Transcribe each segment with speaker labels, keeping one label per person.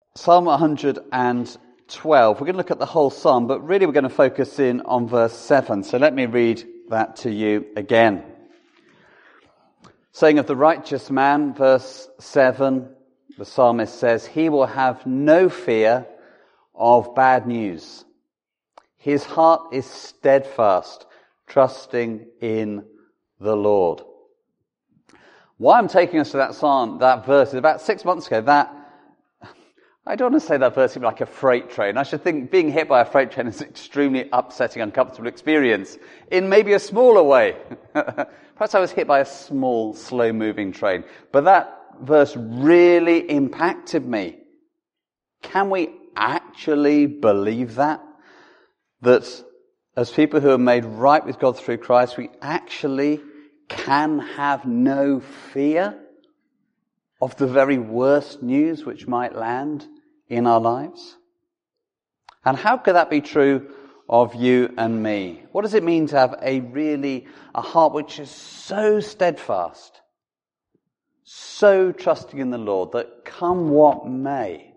Speaker 1: Psalm 112. We're going to look at the whole psalm, but really we're going to focus in on verse 7. So let me read that to you again. Saying of the righteous man, verse 7, the psalmist says, he will have no fear of bad news. His heart is steadfast, trusting in the Lord. Why I'm taking us to that psalm, that verse, is about 6 months ago, I don't want to say that verse is like a freight train. I should think being hit by a freight train is an extremely upsetting, uncomfortable experience in maybe a smaller way. Perhaps I was hit by a small, slow-moving train. But that verse really impacted me. Can we actually believe that? That as people who are made right with God through Christ, we actually can have no fear of the very worst news which might land in our lives? And how could that be true of you and me? What does it mean to have a heart which is so steadfast, so trusting in the Lord, that come what may,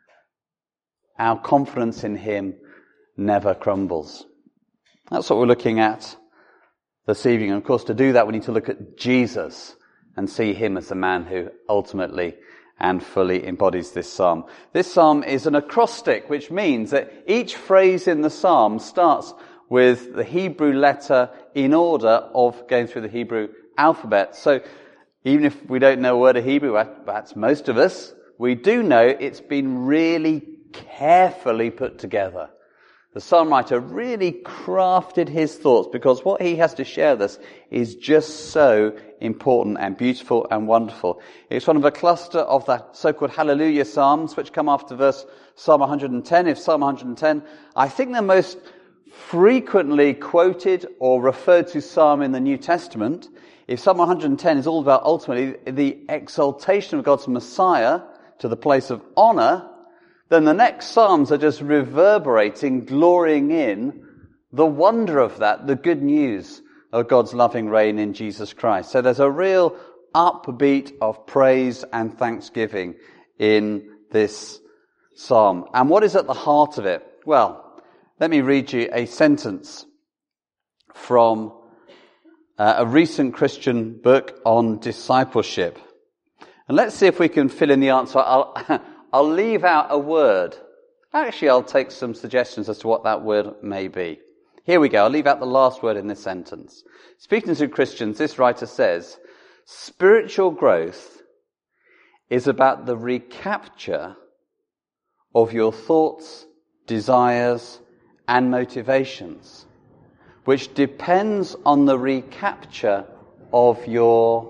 Speaker 1: our confidence in Him never crumbles? That's what we're looking at this evening. And of course, to do that, we need to look at Jesus and see Him as the man who ultimately and fully embodies this psalm. This psalm is an acrostic, which means that each phrase in the psalm starts with the Hebrew letter in order of going through the Hebrew alphabet. So even if we don't know a word of Hebrew, perhaps most of us, we do know it's been really carefully put together. The psalm writer really crafted his thoughts, because what he has to share with us is just so important and beautiful and wonderful. It's one of a cluster of the so-called Hallelujah Psalms, which come after Psalm 110. If Psalm 110, I think the most frequently quoted or referred to psalm in the New Testament. If Psalm 110 is all about ultimately the exaltation of God's Messiah to the place of honor, then the next Psalms are just reverberating, glorying in the wonder of that, the good news of God's loving reign in Jesus Christ. So there's a real upbeat of praise and thanksgiving in this Psalm. And what is at the heart of it? Well, let me read you a sentence from a recent Christian book on discipleship. And let's see if we can fill in the answer. I'll leave out a word. Actually, I'll take some suggestions as to what that word may be. Here we go. I'll leave out the last word in this sentence. Speaking to Christians, this writer says, spiritual growth is about the recapture of your thoughts, desires, and motivations, which depends on the recapture of your...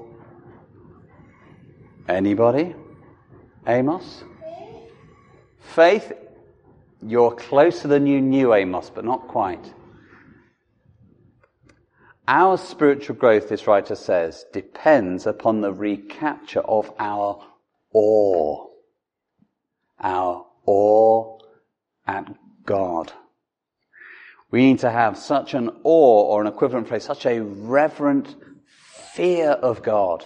Speaker 1: Anybody? Amos? Faith, you're closer than you knew, Amos, but not quite. Our spiritual growth, this writer says, depends upon the recapture of our awe. Our awe at God. We need to have such an awe, or an equivalent phrase, such a reverent fear of God,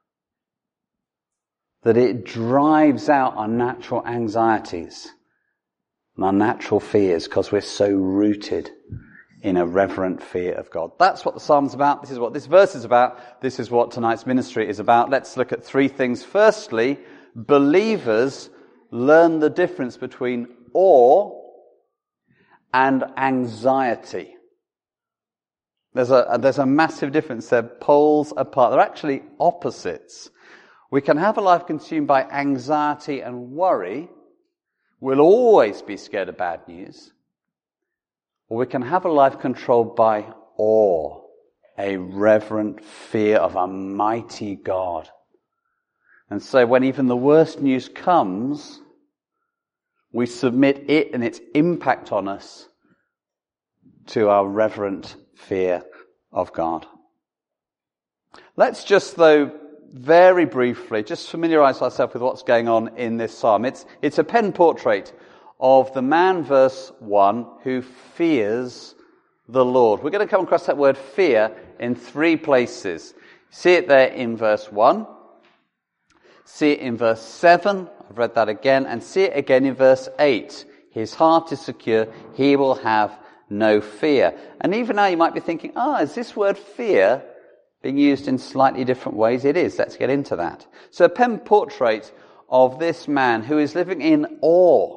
Speaker 1: that it drives out our natural anxieties and our natural fears, because we're so rooted in a reverent fear of God. That's what the psalm's about. This is what this verse is about. This is what tonight's ministry is about. Let's look at three things. Firstly, believers learn the difference between awe and anxiety. There's a massive difference. They're poles apart. They're actually opposites. We can have a life consumed by anxiety and worry. We'll always be scared of bad news. Or we can have a life controlled by awe, a reverent fear of a mighty God. And so when even the worst news comes, we submit it and its impact on us to our reverent fear of God. Let's just, though, very briefly, just familiarize ourselves with what's going on in this psalm. It's a pen portrait of the man, verse 1, who fears the Lord. We're going to come across that word fear in three places. See it there in verse 1. See it in verse 7. I've I've read that again, and see it again in verse 8. His heart is secure, he will have no fear. And even now you might be thinking, is this word fear being used in slightly different ways? It is. Let's get into that. So a pen portrait of this man who is living in awe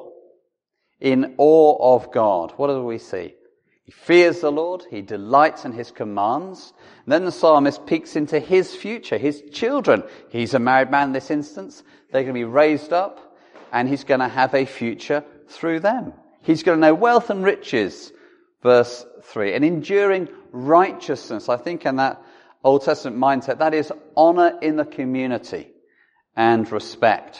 Speaker 1: of God. What do we see? He fears the Lord, he delights in his commands. And then the psalmist peeks into his future, his children. He's a married man in this instance. They're going to be raised up, and he's going to have a future through them. He's going to know wealth and riches, verse 3. And enduring righteousness, I think in that Old Testament mindset, that is honor in the community and respect.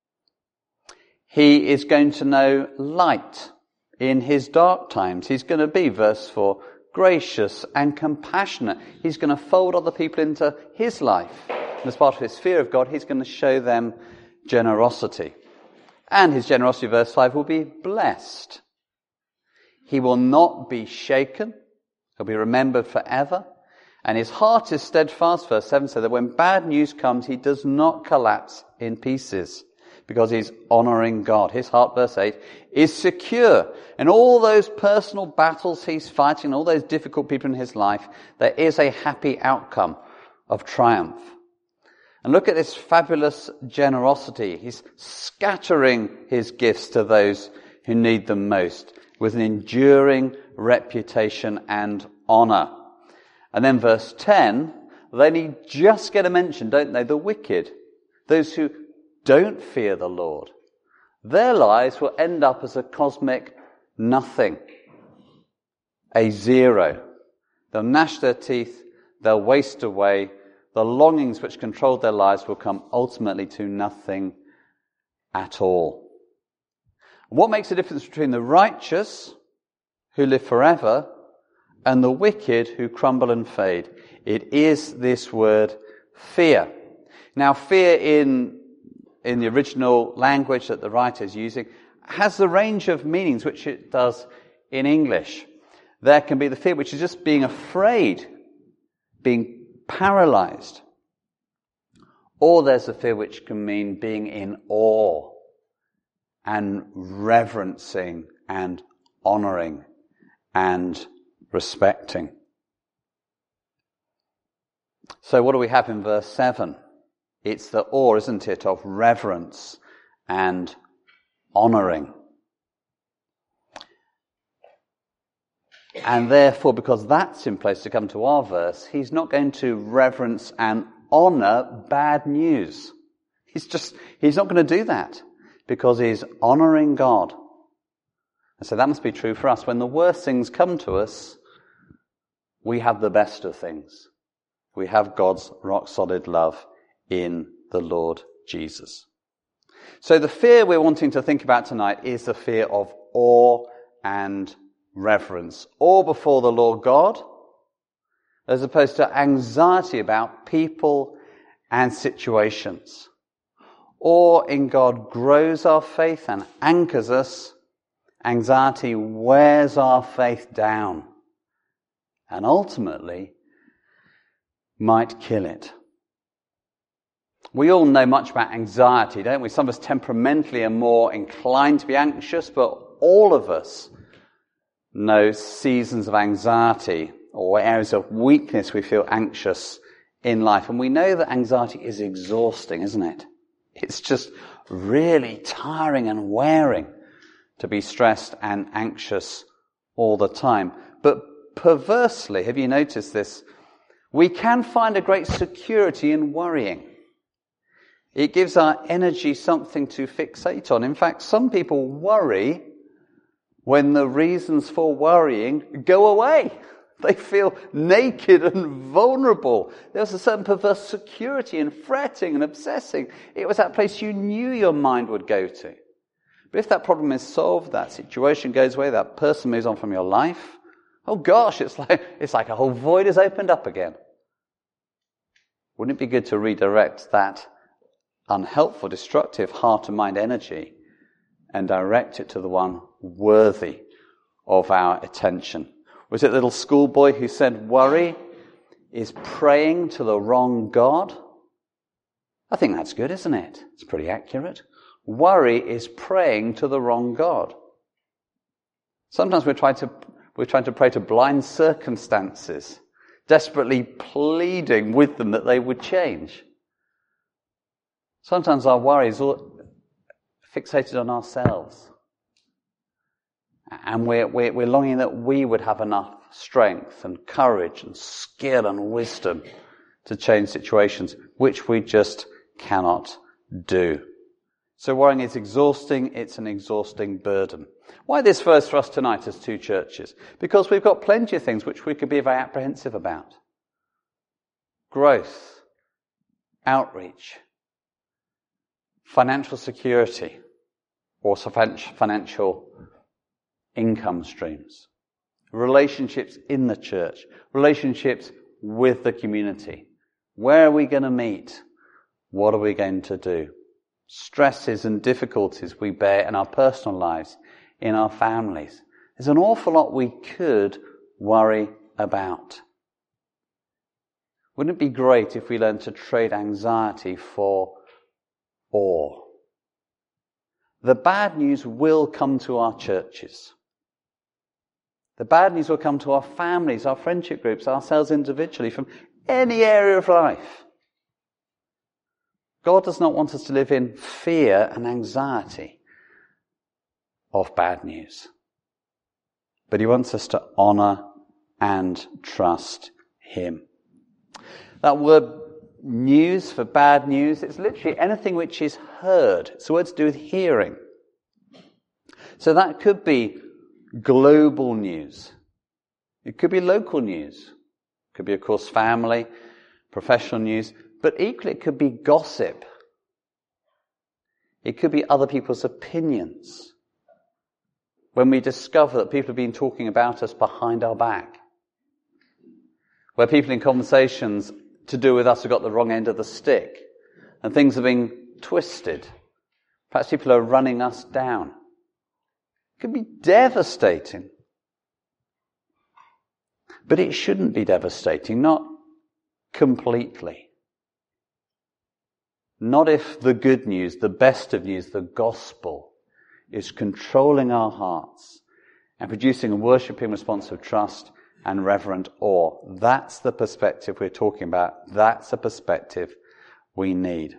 Speaker 1: He is going to know light in his dark times. He's going to be, verse 4, gracious and compassionate. He's going to fold other people into his life. And as part of his fear of God, he's going to show them generosity. And his generosity, verse 5, will be blessed. He will not be shaken. He'll be remembered forever. And his heart is steadfast, verse 7, so that when bad news comes, he does not collapse in pieces, because he's honoring God. His heart, verse 8, is secure. And all those personal battles he's fighting, all those difficult people in his life, there is a happy outcome of triumph. And look at this fabulous generosity. He's scattering his gifts to those who need them most, with an enduring reputation and honor. And then verse 10, they need just get a mention, don't they? The wicked, those who don't fear the Lord. Their lives will end up as a cosmic nothing, a zero. They'll gnash their teeth, they'll waste away. The longings which controlled their lives will come ultimately to nothing at all. What makes the difference between the righteous, who live forever, and the wicked who crumble and fade? It is this word, fear. Now, fear in the original language that the writer is using has the range of meanings which it does in English. There can be the fear which is just being afraid, being paralyzed. Or there's a fear which can mean being in awe and reverencing and honoring and respecting. So what do we have in verse 7? It's the awe, isn't it, of reverence and honoring. And therefore, because that's in place to come to our verse, he's not going to reverence and honor bad news. He's not going to do that, because he's honoring God. And so that must be true for us. When the worst things come to us, we have the best of things. We have God's rock-solid love in the Lord Jesus. So the fear we're wanting to think about tonight is the fear of awe and reverence. Awe before the Lord God, as opposed to anxiety about people and situations. Awe in God grows our faith and anchors us. Anxiety wears our faith down and ultimately might kill it. We all know much about anxiety, don't we? Some of us temperamentally are more inclined to be anxious, but all of us know seasons of anxiety or areas of weakness we feel anxious in life. And we know that anxiety is exhausting, isn't it? It's just really tiring and wearing to be stressed and anxious all the time. But perversely, have you noticed this? We can find a great security in worrying. It gives our energy something to fixate on. In fact, some people worry when the reasons for worrying go away. They feel naked and vulnerable. There's a certain perverse security in fretting and obsessing. It was that place you knew your mind would go to. But if that problem is solved, that situation goes away, that person moves on from your life, oh gosh, it's like a whole void has opened up again. Wouldn't it be good to redirect that unhelpful, destructive heart and mind energy and direct it to the one worthy of our attention? Was it the little schoolboy who said worry is praying to the wrong God? I think that's good, isn't it? It's pretty accurate. Worry is praying to the wrong God. Sometimes we're trying to pray to blind circumstances, desperately pleading with them that they would change. Sometimes our worry is all fixated on ourselves. And we're longing that we would have enough strength and courage and skill and wisdom to change situations, which we just cannot do. So worrying is exhausting. It's an exhausting burden. Why this verse for us tonight as two churches? Because we've got plenty of things which we could be very apprehensive about. Growth, outreach, financial security, or financial income streams, relationships in the church, relationships with the community. Where are we going to meet? What are we going to do? Stresses and difficulties we bear in our personal lives, in our families. There's an awful lot we could worry about. Wouldn't it be great if we learned to trade anxiety for awe? The bad news will come to our churches. The bad news will come to our families, our friendship groups, ourselves individually, from any area of life. God does not want us to live in fear and anxiety of bad news. But he wants us to honour and trust him. That word news for bad news, it's literally anything which is heard. It's a word to do with hearing. So that could be global news. It could be local news. It could be, of course, family, professional news. But equally, it could be gossip. It could be other people's opinions. When we discover that people have been talking about us behind our back. Where people in conversations to do with us have got the wrong end of the stick. And things are being twisted. Perhaps people are running us down. It could be devastating. But it shouldn't be devastating, not completely. Not if the good news, the best of news, the gospel, is controlling our hearts and producing a worshipping response of trust and reverent awe. That's the perspective we're talking about. That's the perspective we need.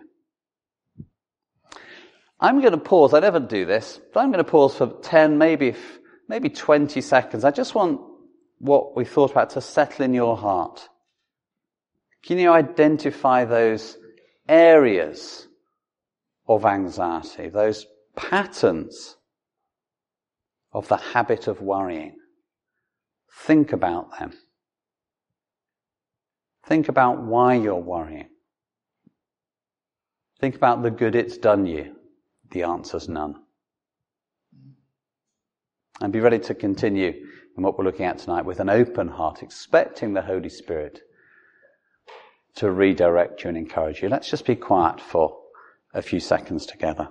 Speaker 1: I'm going to pause. I never do this, but I'm going to pause for 10, maybe 20 seconds. I just want what we thought about to settle in your heart. Can you identify those areas of anxiety, those patterns of the habit of worrying? Think about them. Think about why you're worrying. Think about the good it's done you. The answer's none. And be ready to continue in what we're looking at tonight with an open heart, expecting the Holy Spirit to redirect you and encourage you. Let's just be quiet for a few seconds together.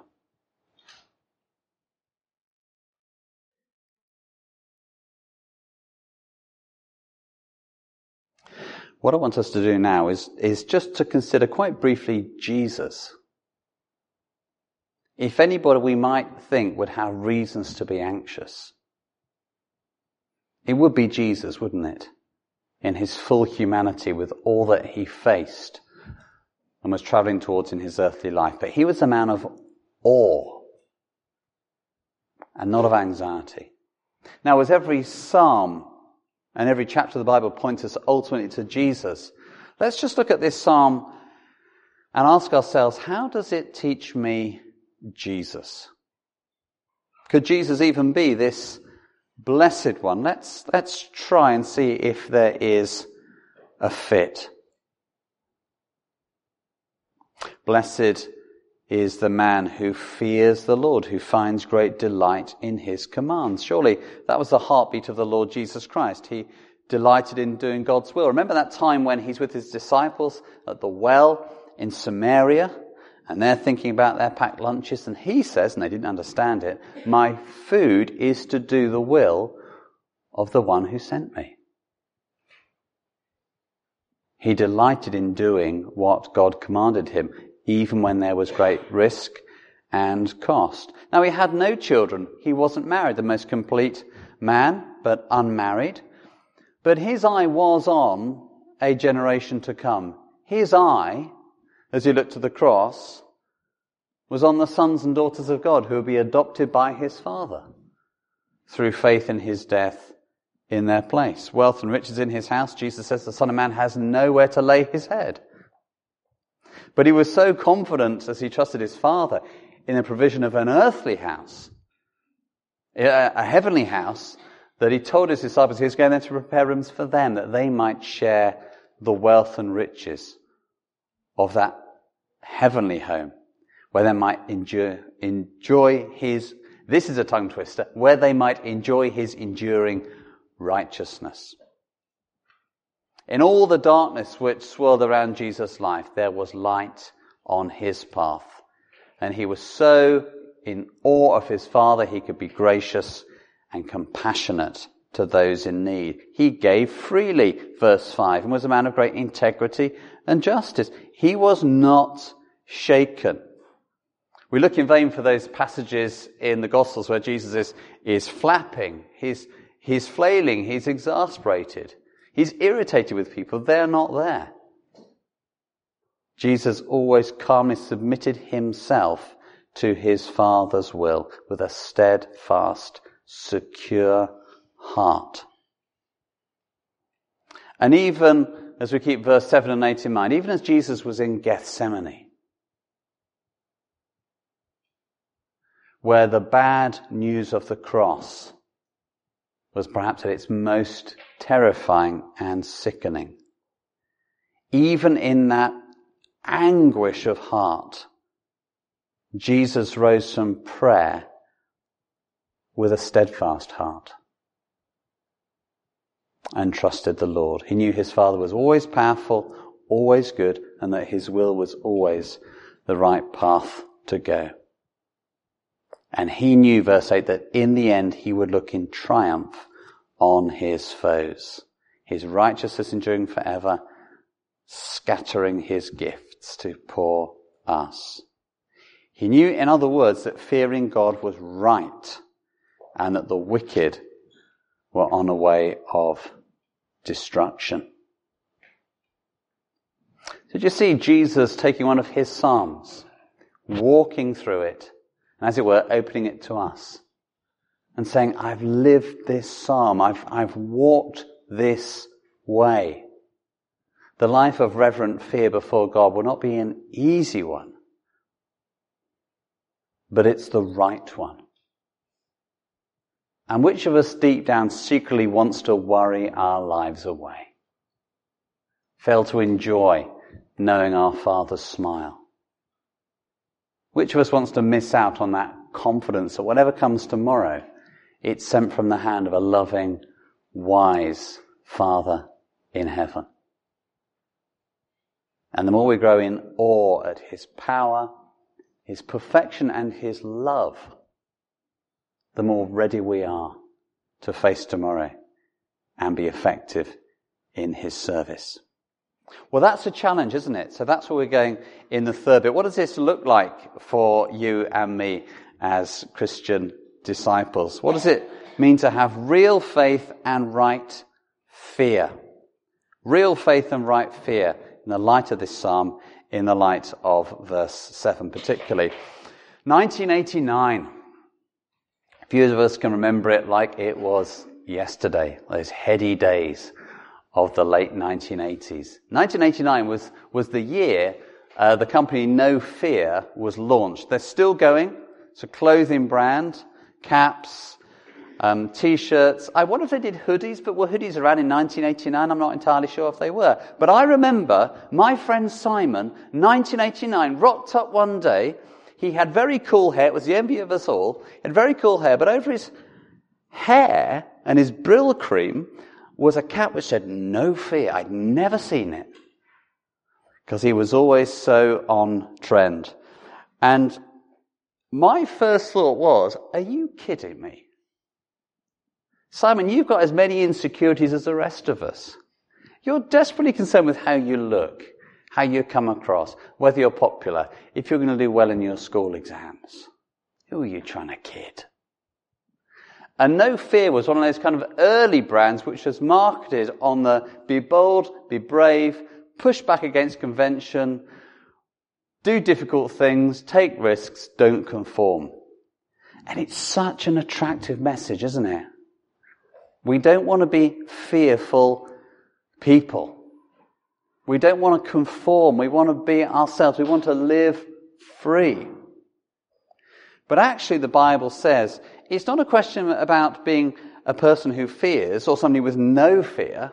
Speaker 1: What I want us to do now is just to consider quite briefly Jesus. If anybody we might think would have reasons to be anxious, it would be Jesus, wouldn't it? In his full humanity with all that he faced and was travelling towards in his earthly life. But he was a man of awe and not of anxiety. Now, as every psalm and every chapter of the Bible points us ultimately to Jesus, let's just look at this psalm and ask ourselves, how does it teach me Jesus? Could Jesus even be this blessed one? Let's try and see if there is a fit. Blessed is the man who fears the Lord, who finds great delight in his commands. Surely that was the heartbeat of the Lord Jesus Christ. He delighted in doing God's will. Remember that time when he's with his disciples at the well in Samaria, and they're thinking about their packed lunches, and he says, and they didn't understand it, my food is to do the will of the one who sent me. He delighted in doing what God commanded him, even when there was great risk and cost. Now, he had no children. He wasn't married, the most complete man, but unmarried. But his eye was on a generation to come. His eye, as he looked to the cross, was on the sons and daughters of God who would be adopted by his Father through faith in his death in their place. Wealth and riches in his house. Jesus says the Son of Man has nowhere to lay his head. But he was so confident as he trusted his Father in the provision of an earthly house, a heavenly house, that he told his disciples he was going there to prepare rooms for them, that they might share the wealth and riches of that heavenly home, where they might enjoy his, this is a tongue twister, where they might enjoy his enduring righteousness. In all the darkness which swirled around Jesus' life, there was light on his path. And he was so in awe of his Father, he could be gracious and compassionate to those in need. He gave freely, verse 5, and was a man of great integrity and justice. He was not shaken. We look in vain for those passages in the Gospels where Jesus is flapping, he's flailing, he's exasperated, he's irritated with people. They're not there. Jesus always calmly submitted himself to his Father's will with a steadfast, secure heart. And even as we keep verse 7 and 8 in mind, even as Jesus was in Gethsemane, where the bad news of the cross was perhaps at its most terrifying and sickening, even in that anguish of heart, Jesus rose from prayer with a steadfast heart and trusted the Lord. He knew his Father was always powerful, always good, and that his will was always the right path to go. And he knew, verse 8, that in the end he would look in triumph on his foes, his righteousness enduring forever, scattering his gifts to poor us. He knew, in other words, that fearing God was right and that the wicked were on a way of destruction. Did you see Jesus taking one of his psalms, walking through it, and as it were, opening it to us and saying, I've lived this psalm, I've walked this way. The life of reverent fear before God will not be an easy one, but it's the right one. And which of us deep down secretly wants to worry our lives away? Fail to enjoy knowing our Father's smile? Which of us wants to miss out on that confidence that whatever comes tomorrow, it's sent from the hand of a loving, wise Father in heaven? And the more we grow in awe at his power, his perfection and his love, the more ready we are to face tomorrow and be effective in his service. Well, that's a challenge, isn't it? So that's where we're going in the third bit. What does this look like for you and me as Christian disciples? What does it mean to have real faith and right fear? Real faith and right fear in the light of this psalm, in the light of verse 7 particularly. 1989. A few of us can remember it like it was yesterday, those heady days of the late 1980s. 1989 was the year the company No Fear was launched. They're still going. It's a clothing brand, caps, T-shirts. I wonder if they did hoodies, but were hoodies around in 1989? I'm not entirely sure if they were. But I remember my friend Simon, 1989, rocked up one day. He had very cool hair. It was the envy of us all. He had very cool hair, but over his hair and his Brill cream was a cap which said No Fear. I'd never seen it, because he was always so on trend. And my first thought was, are you kidding me? Simon, you've got as many insecurities as the rest of us. You're desperately concerned with how you look, how you come across, whether you're popular, if you're going to do well in your school exams. Who are you trying to kid? And No Fear was one of those kind of early brands which was marketed on the be bold, be brave, push back against convention, do difficult things, take risks, don't conform. And it's such an attractive message, isn't it? We don't want to be fearful people. We don't want to conform. We want to be ourselves. We want to live free. But actually the Bible says it's not a question about being a person who fears or somebody with no fear.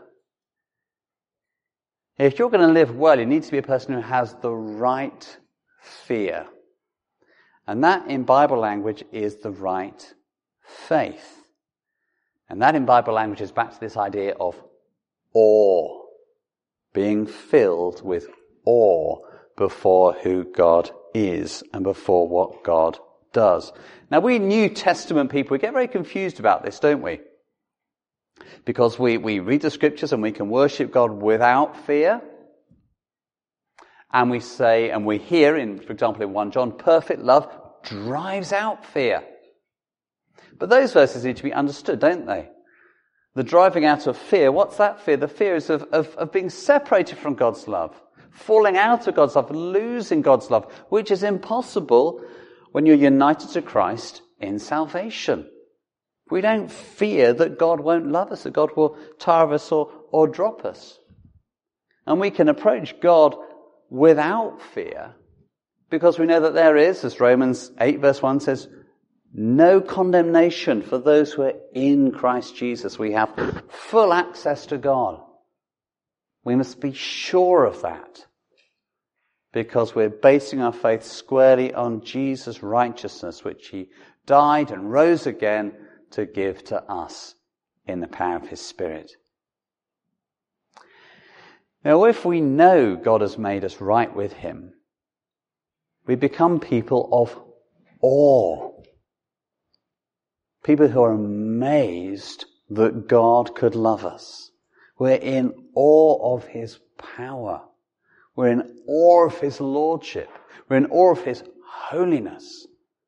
Speaker 1: If you're going to live well, you need to be a person who has the right fear. And that in Bible language is the right faith. And that in Bible language is back to this idea of awe. Being filled with awe before who God is and before what God does. Now we New Testament people, we get very confused about this, don't we? Because we read the scriptures and we can worship God without fear. And we say, and we hear for example in 1 John, perfect love drives out fear. But those verses need to be understood, don't they? The driving out of fear, what's that fear? The fear is of being separated from God's love, falling out of God's love, losing God's love, which is impossible when you're united to Christ in salvation. We don't fear that God won't love us, that God will tire of us or drop us. And we can approach God without fear because we know that there is, as Romans 8 verse 1 says, no condemnation for those who are in Christ Jesus. We have full access to God. We must be sure of that because we're basing our faith squarely on Jesus' righteousness, which he died and rose again to give to us in the power of his Spirit. Now, if we know God has made us right with him, we become people of awe. People who are amazed that God could love us. We're in awe of his power. We're in awe of his lordship. We're in awe of his holiness.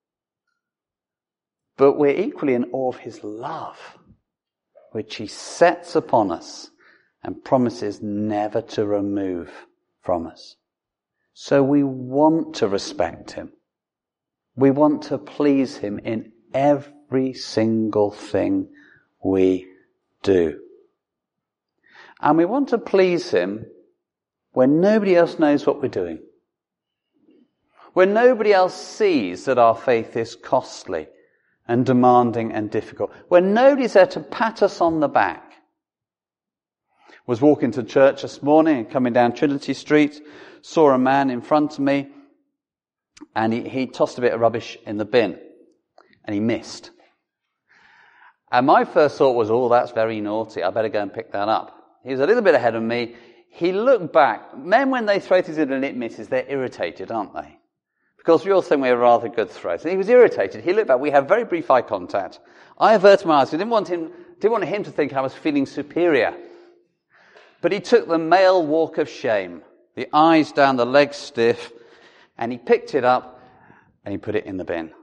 Speaker 1: But we're equally in awe of his love, which he sets upon us and promises never to remove from us. So we want to respect him. We want to please him in every single thing we do. And we want to please him when nobody else knows what we're doing. When nobody else sees that our faith is costly and demanding and difficult. When nobody's there to pat us on the back. Was walking to church this morning and coming down Trinity Street, saw a man in front of me and he tossed a bit of rubbish in the bin and he missed. And my first thought was, oh, that's very naughty. I better go and pick that up. He was a little bit ahead of me. He looked back. Men, when they throw things in and it misses, they're irritated, aren't they? Because we all think we're rather good throws. And he was irritated. He looked back. We had very brief eye contact. I averted my eyes. I didn't want him to think I was feeling superior. But he took the male walk of shame, the eyes down, the legs stiff, and he picked it up and he put it in the bin.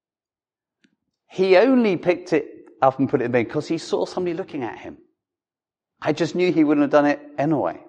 Speaker 1: He only picked it up and put it in the bin because he saw somebody looking at him. I just knew he wouldn't have done it anyway.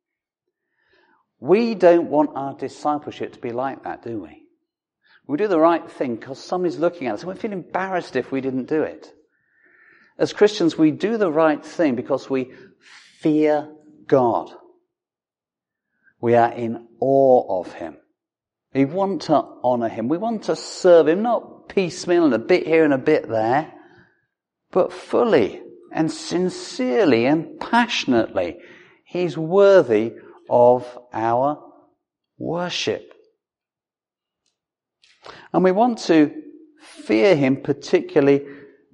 Speaker 1: We don't want our discipleship to be like that, do we? We do the right thing because somebody's looking at us and we feel embarrassed if we didn't do it. As Christians, we do the right thing because we fear God. We are in awe of him. We want to honour him. We want to serve him, not piecemeal and a bit here and a bit there, but fully and sincerely and passionately. He's worthy of our worship. And we want to fear him particularly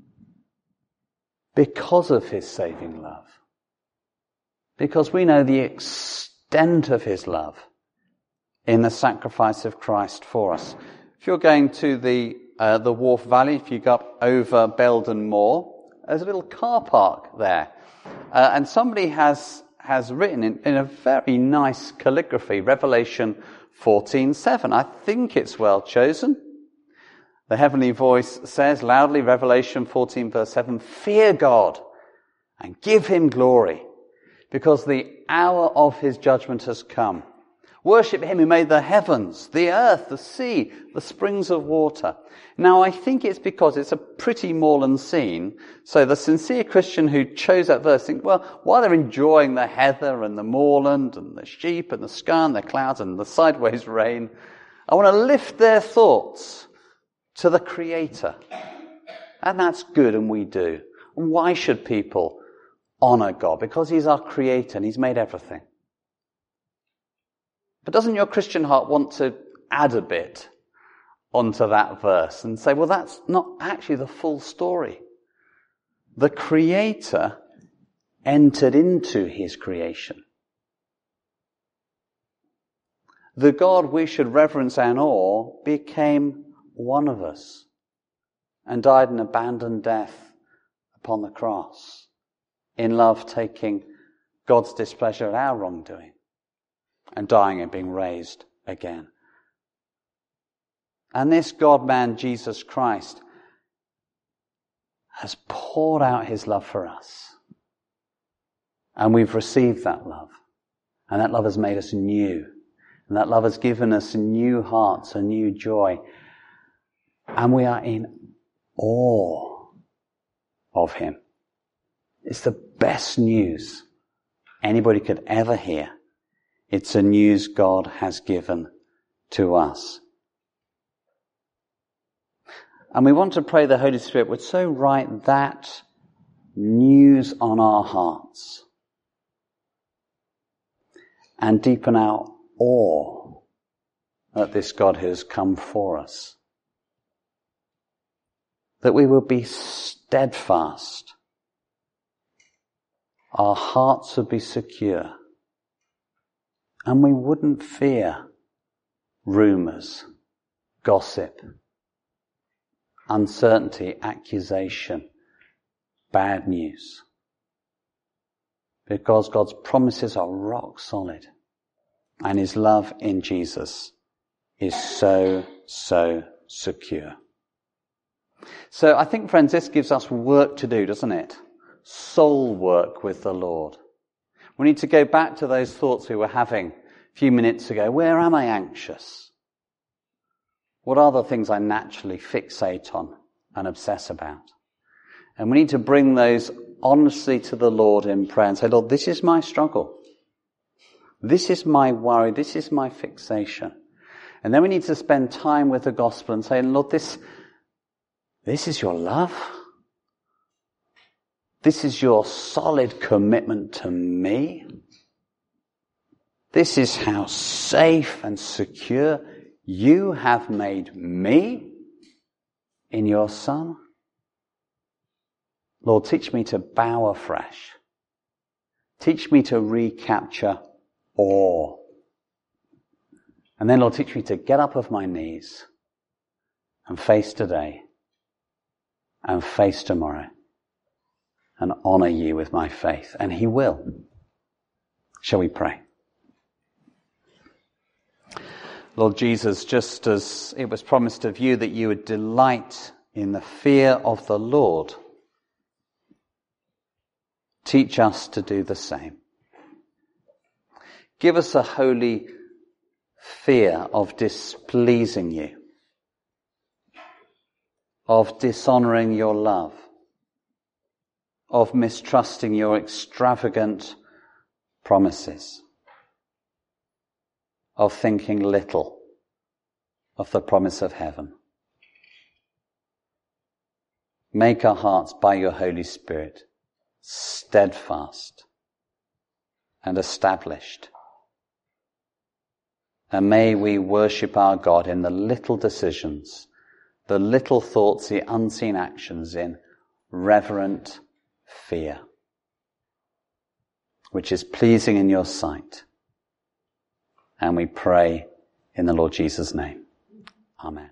Speaker 1: because of his saving love. Because we know the extent of his love in the sacrifice of Christ for us. If you're going to the Wharf Valley, if you go up over Belden Moor, there's a little car park there. And somebody has written in a very nice calligraphy, Revelation 14:7. I think it's well chosen. The heavenly voice says loudly, Revelation 14 verse 7, fear God and give him glory, because the hour of his judgment has come. Worship him who made the heavens, the earth, the sea, the springs of water. Now, I think it's because it's a pretty moorland scene, so the sincere Christian who chose that verse think, well, while they're enjoying the heather and the moorland and the sheep and the sky and the clouds and the sideways rain, I want to lift their thoughts to the Creator. And that's good, and we do. And why should people honor God? Because he's our Creator and he's made everything. But doesn't your Christian heart want to add a bit onto that verse and say, well, that's not actually the full story. The Creator entered into his creation. The God we should reverence and awe became one of us and died an abandoned death upon the cross, in love taking God's displeasure at our wrongdoing and dying and being raised again. And this God-man, Jesus Christ, has poured out his love for us. And we've received that love. And that love has made us new. And that love has given us new hearts, a new joy. And we are in awe of him. It's the best news anybody could ever hear. It's a news God has given to us. And we want to pray the Holy Spirit would so write that news on our hearts and deepen our awe at this God who has come for us. That we will be steadfast. Our hearts would be secure. And we wouldn't fear rumours, gossip, uncertainty, accusation, bad news. Because God's promises are rock solid. And his love in Jesus is so, so secure. So I think, friends, this gives us work to do, doesn't it? Soul work with the Lord. We need to go back to those thoughts we were having a few minutes ago. Where am I anxious? What are the things I naturally fixate on and obsess about? And we need to bring those honestly to the Lord in prayer and say, Lord, this is my struggle. This is my worry. This is my fixation. And then we need to spend time with the gospel and say, Lord, this is your love. This is your solid commitment to me. This is how safe and secure you have made me in your Son. Lord, teach me to bow afresh. Teach me to recapture awe. And then, Lord, teach me to get up off my knees and face today and face tomorrow and honour you with my faith. And he will. Shall we pray? Lord Jesus, just as it was promised of you that you would delight in the fear of the Lord, teach us to do the same. Give us a holy fear of displeasing you, of dishonouring your love, of mistrusting your extravagant promises, of thinking little of the promise of heaven. Make our hearts, by your Holy Spirit, steadfast and established. And may we worship our God in the little decisions, the little thoughts, the unseen actions, in reverent fear, which is pleasing in your sight. And we pray in the Lord Jesus' name. Amen.